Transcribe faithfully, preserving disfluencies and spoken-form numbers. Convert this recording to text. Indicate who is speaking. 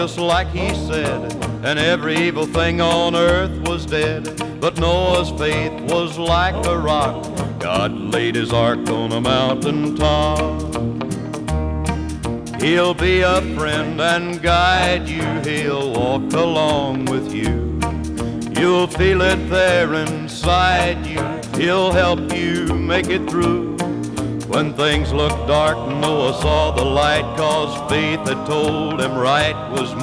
Speaker 1: just like he said, and every evil thing on earth was dead. But Noah's faith was like a rock. God laid his ark on a mountain top. He'll be a friend and guide you. He'll walk along with you. You'll feel it there inside you. He'll help you make it through. When things looked dark, Noah saw the light, 'cause faith had told him right was